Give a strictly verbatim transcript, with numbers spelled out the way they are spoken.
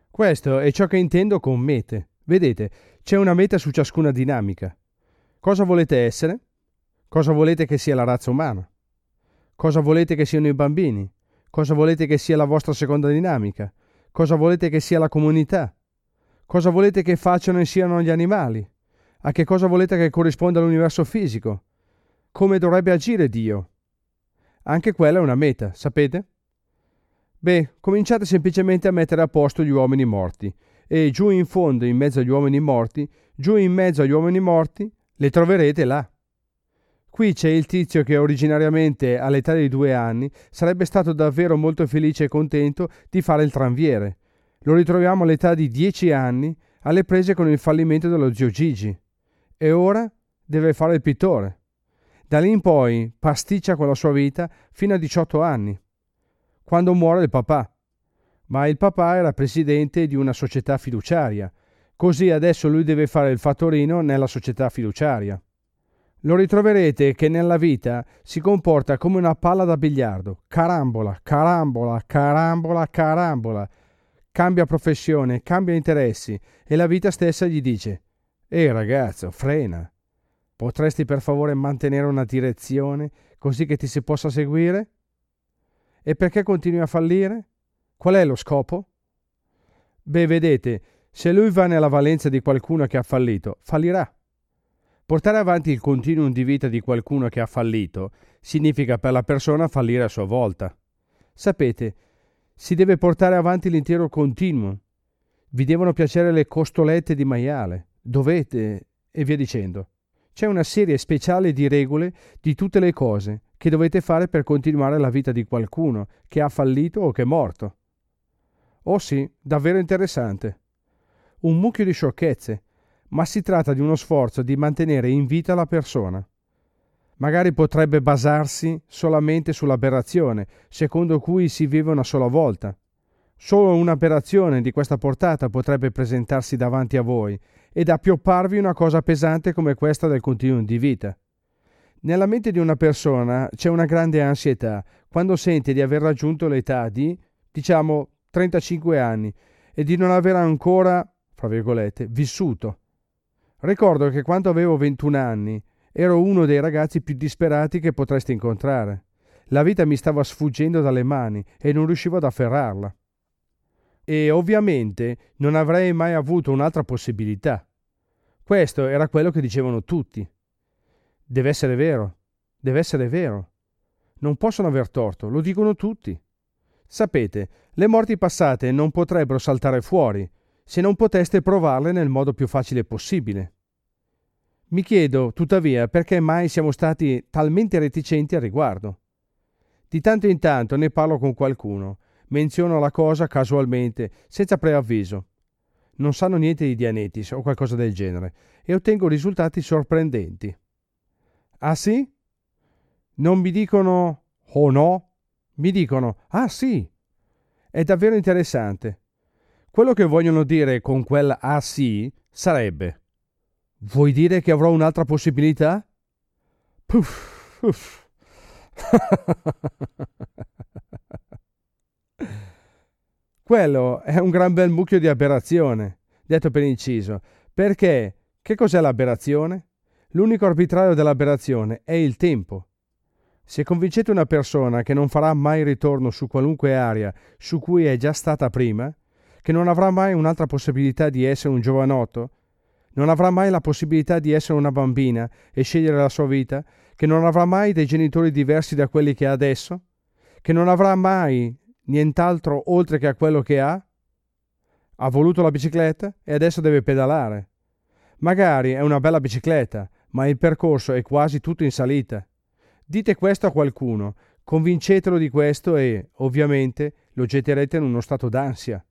Questo è ciò che intendo con mete. Vedete, c'è una meta su ciascuna dinamica. Cosa volete essere? Cosa volete che sia la razza umana? Cosa volete che siano i bambini? Cosa volete che sia la vostra seconda dinamica? Cosa volete che sia la comunità? Cosa volete che facciano e siano gli animali? A che cosa volete che corrisponda l'universo fisico? Come dovrebbe agire Dio? Anche quella è una meta, sapete? Beh, cominciate semplicemente a mettere a posto gli uomini morti e giù in fondo, in mezzo agli uomini morti, giù in mezzo agli uomini morti, le troverete là. Qui c'è il tizio che originariamente all'età di due anni sarebbe stato davvero molto felice e contento di fare il tranviere. Lo ritroviamo all'età di dieci anni alle prese con il fallimento dello zio Gigi e ora deve fare il pittore. Da lì in poi pasticcia con la sua vita fino a diciotto anni, quando muore il papà. Ma il papà era presidente di una società fiduciaria, così adesso lui deve fare il fattorino nella società fiduciaria. Lo ritroverete che nella vita si comporta come una palla da biliardo, carambola, carambola, carambola, carambola. Cambia professione, cambia interessi e la vita stessa gli dice: «Ehi ragazzo, frena. Potresti per favore mantenere una direzione così che ti si possa seguire?» E perché continui a fallire? Qual è lo scopo? Beh, vedete, se lui va nella valenza di qualcuno che ha fallito, fallirà. Portare avanti il continuum di vita di qualcuno che ha fallito significa per la persona fallire a sua volta. Sapete, si deve portare avanti l'intero continuum. Vi devono piacere le costolette di maiale, dovete, e via dicendo. C'è una serie speciale di regole di tutte le cose che dovete fare per continuare la vita di qualcuno che ha fallito o che è morto. Oh sì, davvero interessante. Un mucchio di sciocchezze, ma si tratta di uno sforzo di mantenere in vita la persona. Magari potrebbe basarsi solamente sull'aberrazione, secondo cui si vive una sola volta. Solo un'aberrazione di questa portata potrebbe presentarsi davanti a voi ed appiopparvi una cosa pesante come questa del continuum di vita. Nella mente di una persona c'è una grande ansietà quando sente di aver raggiunto l'età di, diciamo, trentacinque anni e di non aver ancora, fra virgolette, vissuto. Ricordo che quando avevo ventuno anni ero uno dei ragazzi più disperati che potresti incontrare. La vita mi stava sfuggendo dalle mani e non riuscivo ad afferrarla. E ovviamente non avrei mai avuto un'altra possibilità. Questo era quello che dicevano tutti. Deve essere vero, deve essere vero. Non possono aver torto, lo dicono tutti. Sapete, le morti passate non potrebbero saltare fuori se non poteste provarle nel modo più facile possibile. Mi chiedo, tuttavia, perché mai siamo stati talmente reticenti al riguardo. Di tanto in tanto ne parlo con qualcuno, menziono la cosa casualmente, senza preavviso. Non sanno niente di Dianetis o qualcosa del genere e ottengo risultati sorprendenti. Ah sì? Non mi dicono «oh no», mi dicono «ah sì». È davvero interessante. Quello che vogliono dire con quel «ah sì» sarebbe: «vuoi dire che avrò un'altra possibilità?» Puff, puff. Quello è un gran bel mucchio di aberrazione, detto per inciso, perché che cos'è l'aberrazione? L'unico arbitrario dell'aberrazione è il tempo. Se convincete una persona che non farà mai ritorno su qualunque area su cui è già stata prima, che non avrà mai un'altra possibilità di essere un giovanotto, non avrà mai la possibilità di essere una bambina e scegliere la sua vita, che non avrà mai dei genitori diversi da quelli che ha adesso, che non avrà mai nient'altro oltre che a quello che ha, ha voluto la bicicletta e adesso deve pedalare. Magari è una bella bicicletta, ma il percorso è quasi tutto in salita. Dite questo a qualcuno, convincetelo di questo e, ovviamente, lo getterete in uno stato d'ansia.